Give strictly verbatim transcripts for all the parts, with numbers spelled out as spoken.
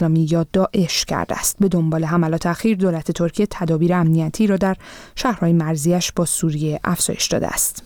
اسلامی یا داعش کرده است. به دنبال حملات اخیر دولت ترکیه تدابیر امنیتی را در شهرهای مرزیش با سوریه افزایش داده است.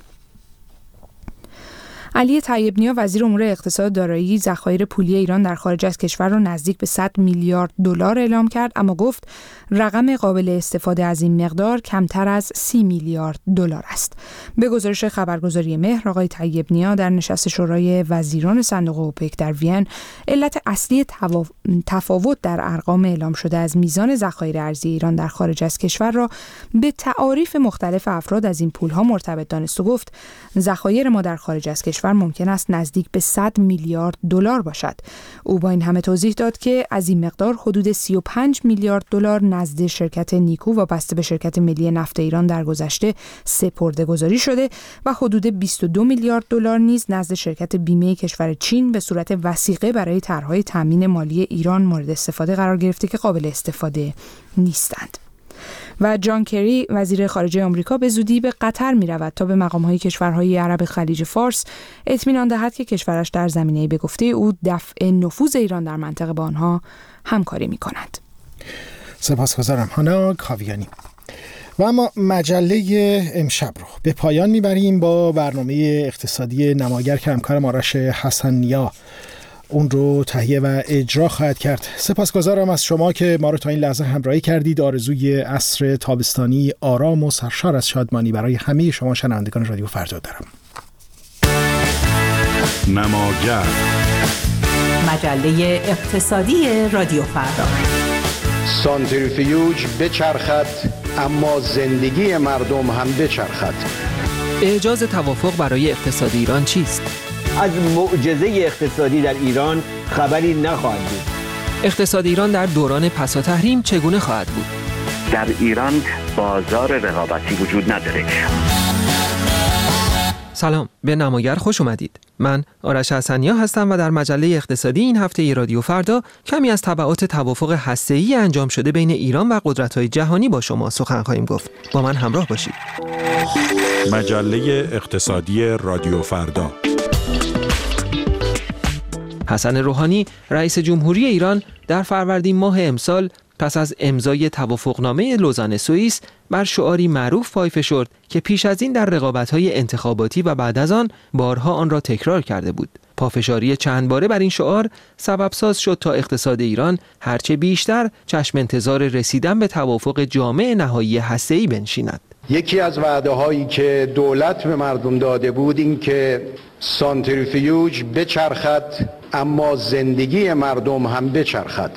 علی طیب نیا وزیر امور اقتصاد دارایی ذخایر پولی ایران در خارج از کشور را نزدیک به صد میلیارد دلار اعلام کرد، اما گفت رقم قابل استفاده از این مقدار کمتر از سی میلیارد دلار است. به گزارش خبرگزاری مهر، آقای طیب نیا در نشست شورای وزیران صندوق اوپک در وین علت اصلی تفاوت در ارقام اعلام شده از میزان ذخایر ارزی ایران در خارج از کشور را به تعاریف مختلف افراد از این پولها مرتبط دانست و گفت ذخایر ما در خارج از کشور ممکن است نزدیک به صد میلیارد دلار باشد. او با این همه توضیح داد که از این مقدار حدود سی و پنج میلیارد دلار نزد شرکت نیکو وابسته به شرکت ملی نفت ایران در گذشته سپرده‌گذاری شده و حدود بیست و دو میلیارد دلار نیز نزد شرکت بیمه کشور چین به صورت وثیقه برای طرح‌های تامین مالی ایران مورد استفاده قرار گرفته که قابل استفاده نیستند. و جان کری وزیر خارجه آمریکا به زودی به قطر می رود تا به مقام‌های کشورهای عرب خلیج فارس اطمینان دهد که کشورش در زمینه به گفته او دفع نفوذ ایران در منطقه با آنها همکاری می کند. سپاسگزارم هانا کاویانی. و اما مجله امشب رو به پایان میبریم با برنامه اقتصادی نماگر که همکارم آرش حسن‌نیا اون رو تهیه و اجرا خواهد کرد. سپاسگزارم از شما که ما رو تا این لحظه همراهی کردید. آرزوی عصر تابستانی آرام و سرشار از شادمانی برای همه شما شنوندگان رادیو فردا دارم. نماگر، مجله اقتصادی رادیو فردا. سانتریفیوژ بچرخد اما زندگی مردم هم بچرخد. اعجاز توافق برای اقتصاد ایران چیست؟ از معجزه اقتصادی در ایران خبری نخواهد بود. اقتصاد ایران در دوران پسا تحریم چگونه خواهد بود؟ در ایران بازار رقابتی وجود نداره. سلام، به نماگر خوش اومدید. من آرش حسن‌نیا هستم و در مجله اقتصادی این هفته رادیو فردا کمی از تبعات توافق هسته‌ای انجام شده بین ایران و قدرت‌های جهانی با شما سخن خواهیم گفت. با من همراه باشید. مجله اقتصادی رادیو فردا. حسن روحانی رئیس جمهوری ایران در فروردین ماه امسال پس از امضای توافقنامه لوزان سوئیس بر شعاری معروف پایفشرد که پیش از این در رقابت‌های انتخاباتی و بعد از آن بارها آن را تکرار کرده بود. پافشاری چند باره بر این شعار سبب ساز شد تا اقتصاد ایران هرچه بیشتر چشم انتظار رسیدن به توافق جامع نهایی هسته‌ای بنشیند. یکی از وعده هایی که دولت به مردم داده بود این که سانتریفیوژ بچرخد اما زندگی مردم هم بچرخد.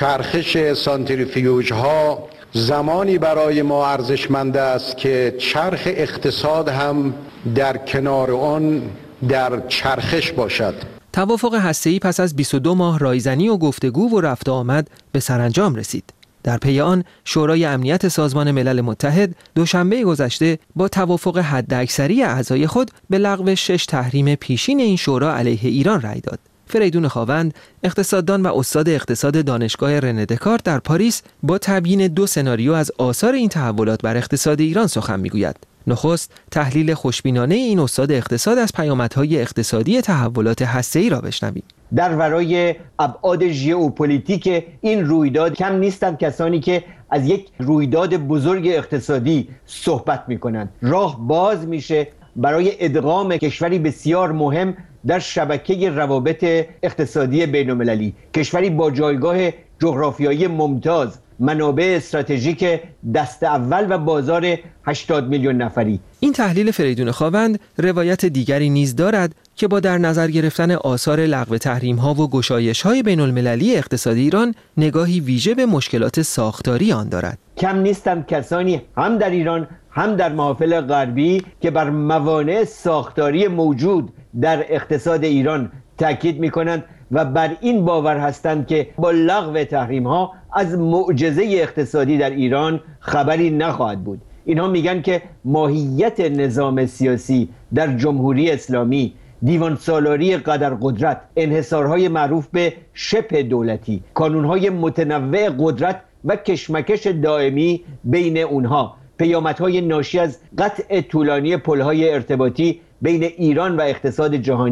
چرخش سانتریفیوژ ها زمانی برای ما ارزشمند است که چرخ اقتصاد هم در کنار آن در چرخش باشد. توافق هسته‌ای پس از بیست و دو ماه رایزنی و گفتگو و رفت آمد به سرانجام رسید. در پی آن شورای امنیت سازمان ملل متحد دوشنبه گذشته با توافق حداکثری اعضای خود به لغو شش تحریم پیشین این شورا علیه ایران رأی داد. فریدون خاوند، اقتصاددان و استاد اقتصاد دانشگاه رنه دکارت در پاریس، با تبیین دو سناریو از آثار این تحولات بر اقتصاد ایران سخن میگوید. نخست تحلیل خوشبینانه این استاد اقتصاد از پیامدهای اقتصادی تحولات هسته‌ای را بشنویم. در ورای ابعاد ژئوپلیتیک این رویداد کم نیستند کسانی که از یک رویداد بزرگ اقتصادی صحبت می‌کنند. راه باز میشه برای ادغام کشوری بسیار مهم در شبکه روابط اقتصادی بین‌المللی، کشوری با جایگاه جغرافیایی ممتاز، منابع استراتژیک دست اول و بازار هشتاد میلیون نفری. این تحلیل فریدون خاوند روایت دیگری نیز دارد که با در نظر گرفتن آثار لغو تحریم‌ها و گشایش‌های بین‌المللی اقتصاد ایران نگاهی ویژه به مشکلات ساختاری آن دارد. کم نیستند کسانی هم در ایران هم در محافل غربی که بر موانع ساختاری موجود در اقتصاد ایران تاکید می‌کنند و بر این باور هستند که با لغو تحریم‌ها از معجزه اقتصادی در ایران خبری نخواهد بود. اینها میگن که ماهیت نظام سیاسی در جمهوری اسلامی، دیوان سالاری قدر قدرت، انحصارهای معروف به شبه دولتی، کانونهای متنوع قدرت و کشمکش دائمی بین اونها، پیامدهای ناشی از قطع طولانی پلهای ارتباطی بین ایران و اقتصاد جهانی،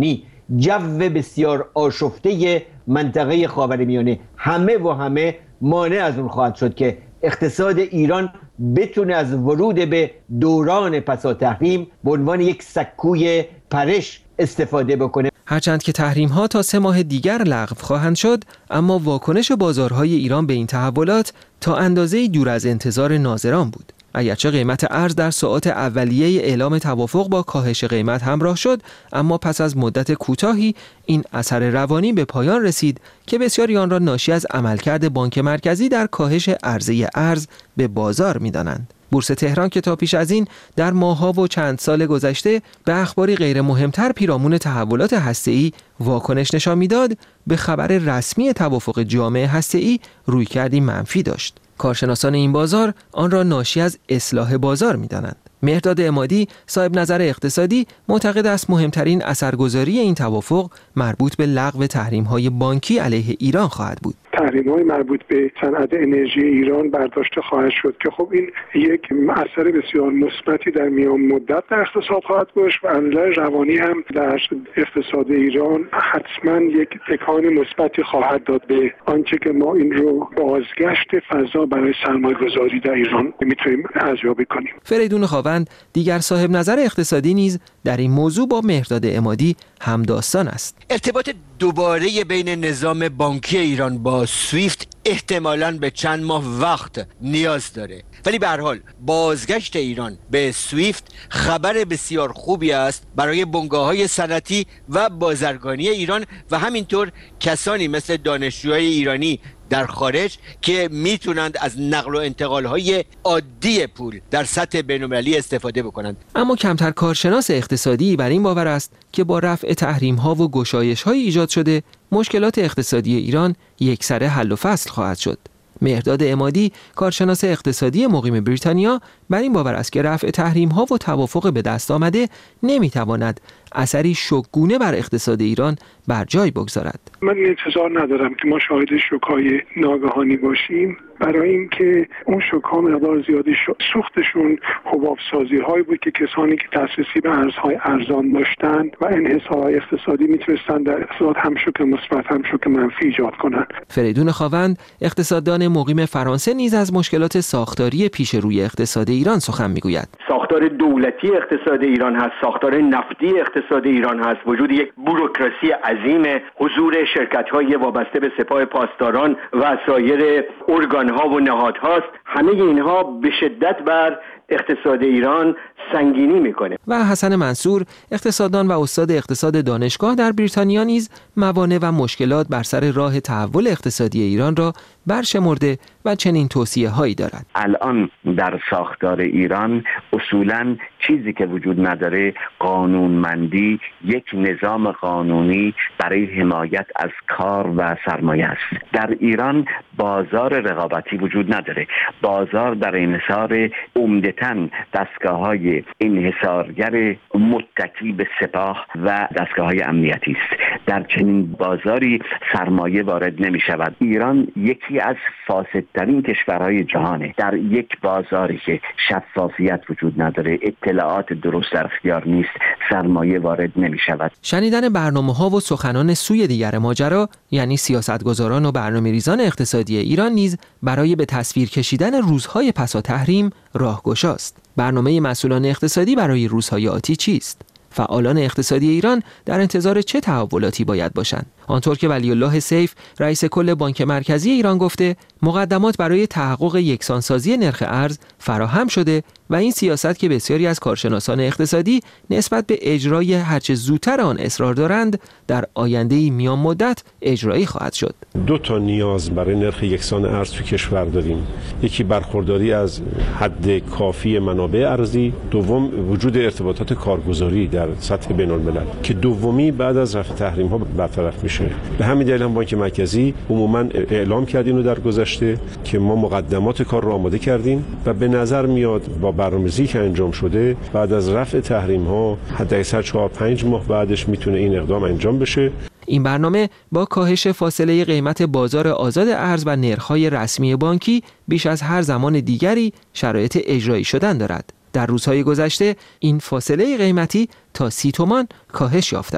جو بسیار آشفته منطقه خاورمیانه همه و همه مانع از اون خواهد شد که اقتصاد ایران بتونه از ورود به دوران پسا تحریم به عنوان یک سکوی پرش استفاده بکنه. هرچند که تحریم‌ها تا سه ماه دیگر لغو خواهند شد، اما واکنش بازارهای ایران به این تحولات تا اندازه‌ای دور از انتظار ناظران بود. اگرچه قیمت ارز در ساعات اولیه اعلام توافق با کاهش قیمت همراه شد، اما پس از مدت کوتاهی این اثر روانی به پایان رسید که بسیاری آن را ناشی از عملکرد بانک مرکزی در کاهش عرضه ارز به بازار می‌دانند. بورس تهران که تا پیش از این در ماه‌ها و چند سال گذشته به اخباری غیر مهمتر پیرامون تحولات هسته‌ای واکنش نشان می‌داد، به خبر رسمی توافق جامع هسته‌ای رویکردی منفی داشت. کارشناسان این بازار آن را ناشی از اصلاح بازار می‌دانند. مهرداد عمادی، صاحب نظر اقتصادی، معتقد است مهمترین اثرگذاری این توافق مربوط به لغو تحریم‌های بانکی علیه ایران خواهد بود. تحریم‌های مربوط به صنعت انرژی ایران برداشته خواهد شد که خب این یک اثر بسیار مثبتی در میان مدت در اقتصاد خواهد داشت و از نظر روانی هم در اقتصاد ایران حتما یک تکان مثبتی خواهد داد به آنچه که ما این رو بازگشت فضا برای سرمایه‌گذاری در ایران میتونیم ارزیابی کنیم. فریدون خاوند، دیگر صاحب نظر اقتصادی، نیز در این موضوع با مهرداد عمادی همداستان است. ارتباط دوباره بین نظام بانکی ایران با سویفت احتمالاً به چند ماه وقت نیاز داره، ولی به هر حال بازگشت ایران به سویفت خبر بسیار خوبی است برای بنگاه‌های صنعتی و بازرگانی ایران و همینطور کسانی مثل دانشجوهای ایرانی در خارج که میتونند از نقل و انتقال‌های عادی پول در سطح بین‌المللی استفاده بکنند. اما کمتر کارشناس اقتصادی بر این باور است که با رفع تحریم‌ها و گشایش‌های ایجاد شده، مشکلات اقتصادی ایران یکسره حل و فصل خواهد شد. مهرداد عمادی، کارشناس اقتصادی مقیم بریتانیا، بر این باور است که رفع تحریم‌ها و توافق به دست آمده نمی‌تواند اثری شوک‌گونه بر اقتصاد ایران بر جای بگذارد. من انتظار ندارم که ما شاهد شوک‌های ناگهانی باشیم، برای اینکه اون شوک‌ها مقدار زیادی سوختشون حباب‌سازی‌هایی بود که کسانی که دسترسی به ارزهای ارزان داشتن و انحصارهای اقتصادی میتونستن در اقتصاد هم شوک مثبت هم شوک منفی ایجاد کنن. فریدون خاوند، اقتصاددان مقیم فرانسه، نیز از مشکلات ساختاری پیش روی اقتصاد ایران سخن میگوید. ساختار دولتی اقتصاد ایران هست، ساختار نفتی اقتصاد ایران هست، وجود یک بوروکراسی عظیم، حضور شرکت‌های وابسته به سپاه پاسداران و سایر ارگان‌ها و نهادهاست. همه اینها به شدت بر اقتصاد ایران سنگینی میکنه. و حسن منصور، اقتصاددان و استاد اقتصاد دانشگاه در بریتانیا، نیز موانع و مشکلات بر سر راه تحول اقتصادی ایران را برشمرده و چنین توصیه هایی دارد. الان در ساختار ایران اصولاً چیزی که وجود نداره قانونمندی، یک نظام قانونی برای حمایت از کار و سرمایه است. در ایران بازار رقابتی وجود نداره. بازار در انحصار عمدتاً دستگاه‌های انحصارگر متکی به سپاه و دستگاه‌های امنیتی است. در چنین بازاری سرمایه وارد نمی شود. ایران یکی از فاسدترین کشورهای جهانه. در یک بازاری که شفافیت وجود نداره، اطلاعات درست در اختیار نیست، سرمایه وارد نمی شود. شنیدن برنامه‌ها و سخنان سوی دیگر ماجرا، یعنی سیاستگزاران و برنامه‌ریزان اقتصادی ایران، نیز برای به تصویر کشیدن روزهای پسا تحریم راهگشاست. برنامه مسئولان اقتصادی برای روزهای آتی چیست؟ فعالان اقتصادی ایران در انتظار چه تحولاتی باید باشند؟ آنطور که ولی الله سیف، رئیس کل بانک مرکزی ایران، گفته، مقدمات برای تحقق یکسانسازی نرخ ارز فراهم شده و این سیاست که بسیاری از کارشناسان اقتصادی نسبت به اجرای هرچه زودتر آن اصرار دارند، در آینده میان مدت اجرایی خواهد شد. دو تا نیاز برای نرخ یکسان ارز تو کشور داریم. یکی برخورداری از حد کافی منابع ارزی، دوم وجود ارتباطات کارگزاری در سطح بین‌الملل که دومی بعد از رفع تحریم ها برطرف میشه. به همین دلیل هم بانک مرکزی عموما اعلام کرد اینو در گذشته که ما مقدمات کار رو آماده کردیم و به نظر میاد با برنامه‌ریزی که انجام شده بعد از رفع تحریم ها حداکثر چهار پنج ماه بعدش میتونه این اقدام انجام بشه. این برنامه با کاهش فاصله قیمت بازار آزاد ارز و نرخ‌های رسمی بانکی بیش از هر زمان دیگری شرایط اجرایی شدن دارد. در روزهای گذشته این فاصله قیمتی تا سی تومان کاهش یافته است.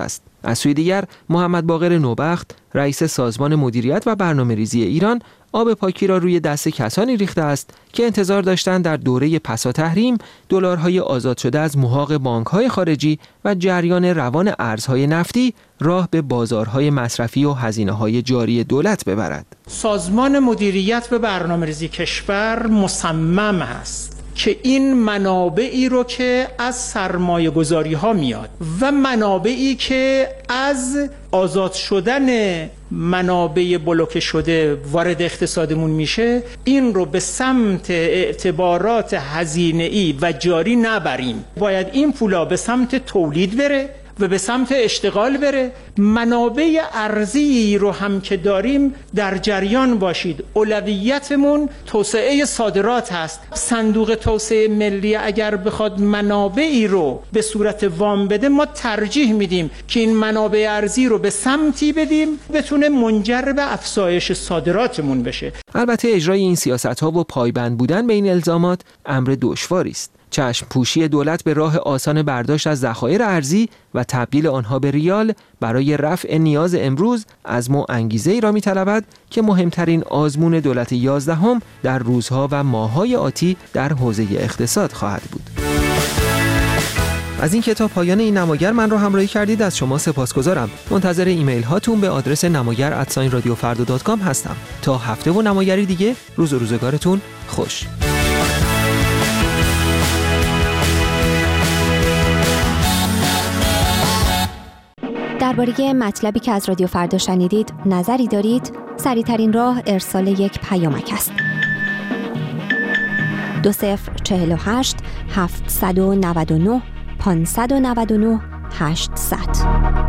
از سوی دیگر محمد باقر نوبخت رئیس سازمان مدیریت و برنامه‌ریزی ایران آب پاکی را روی دست کسانی ریخته است که انتظار داشتند در دوره پسا تحریم دلارهای آزاد شده از محاق بانک‌های خارجی و جریان روان ارزهای نفتی راه به بازارهای مصرفی و هزینه‌های جاری دولت ببرد. سازمان مدیریت و برنامه‌ریزی کشور مصمم است که این منابعی رو که از سرمایه گذاری ها میاد و منابعی که از آزاد شدن منابع بلوکه شده وارد اقتصادمون میشه، این رو به سمت اعتبارات هزینه‌ای و جاری نبریم. باید این پولا به سمت تولید بره و به سمت اشتغال بره. منابع ارزی رو هم که داریم در جریان باشید. اولویتمون توسعه صادرات هست. صندوق توسعه ملی اگر بخواد منابعی رو به صورت وام بده، ما ترجیح میدیم که این منابع ارزی رو به سمتی بدیم بتونه منجر به افزایش صادراتمون بشه. البته اجرای این سیاست‌ها و پایبند بودن به این الزامات امر دشواری است. چشم پوشی دولت به راه آسان برداشت از ذخایر ارزی و تبدیل آنها به ریال برای رفع نیاز امروز عزم و انگیزه‌ای را می‌طلبد که مهمترین آزمون دولت یازدهم در روزها و ماه‌های آتی در حوزه اقتصاد خواهد بود. از این کتاب پایان این نماگر من رو همراهی کردید. از شما سپاسگزارم. منتظر ایمیل هاتون به آدرس نماگر ات رادیو فردا دات کام هستم. تا هفته و نماگری دیگه، روز و روزگارتون خوش. درباره مطلبی که از رادیو فردا شنیدید نظری دارید؟ سریع‌ترین راه ارسال یک پیامک است. دو صفر چهل و هشت هفتصد و نود و نه پانصد و نود و نه هشتصد